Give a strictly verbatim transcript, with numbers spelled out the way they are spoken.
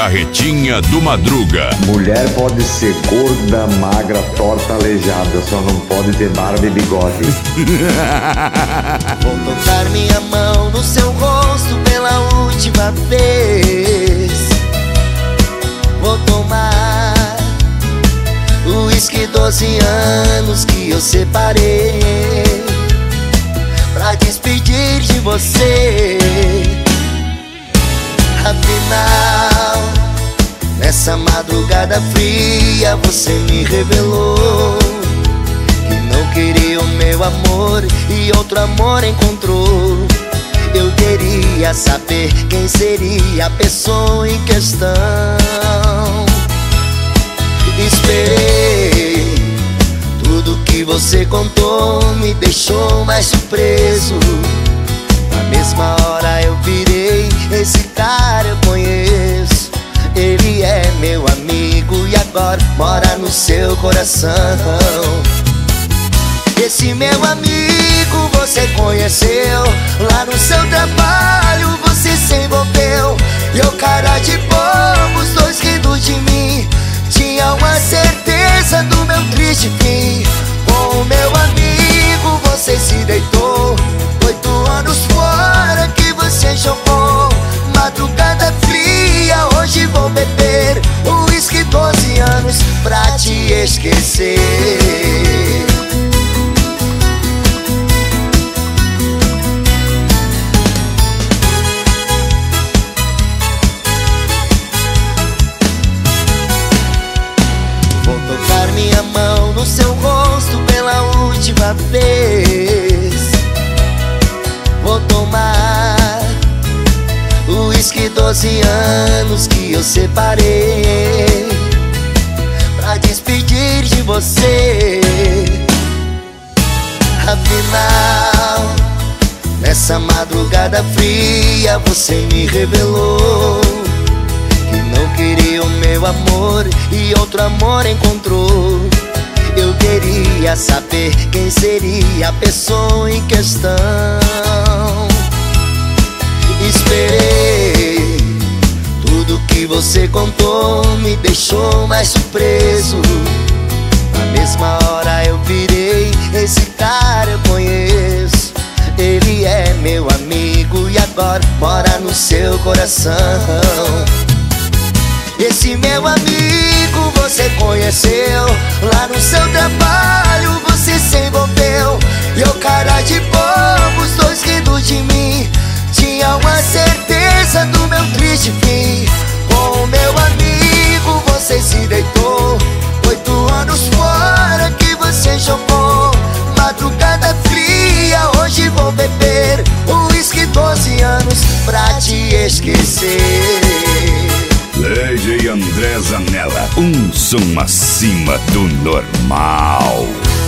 Carretinha do Madruga. Mulher pode ser gorda, magra, torta, aleijada, só não pode ter barba e bigode. Vou tocar minha mão no seu rosto pela última vez. Vou tomar o uísque doze anos que eu separei pra despedir de você. Afinal, nessa madrugada fria você me revelou que não queria o meu amor e outro amor encontrou. Eu queria saber quem seria a pessoa em questão. Esperei, tudo que você contou me deixou mais surpreso. Na mesma hora eu virei, esse cara eu conheço. Ele é meu amigo e agora mora no seu coração. Esse meu amigo você conheceu lá no seu trabalho, você se envolveu. E o cara de bobo, os dois rindo de mim, tinha uma certeza do meu triste fim. Com o meu amigo você se deitou, oito anos fora que você jogou. Madrugada fria, hoje vou beber um uísque doze anos pra te esquecer. Vou tocar minha mão no seu rosto pela última vez. Vou tomar o uísque doze anos que eu separei pra despedir de você. Afinal, nessa madrugada fria você me revelou que não queria o meu amor e outro amor encontrou. Eu queria saber quem seria a pessoa em questão. Esperei, tudo que você contou me deixou mais surpreso. Na mesma hora eu virei, esse cara eu conheço. Ele é meu amigo e agora mora no seu coração. Esse meu amigo você conheceu lá no seu trabalho, você se envolveu. E o cara de bobo, os dois rindo de mim, tinha uma certeza do meu triste fim. Com o meu amigo você se deitou, oito anos fora que você jogou. Madrugada fria, hoje vou beber um uísque doze anos pra te esquecer. D J André Zanella, um som acima do normal.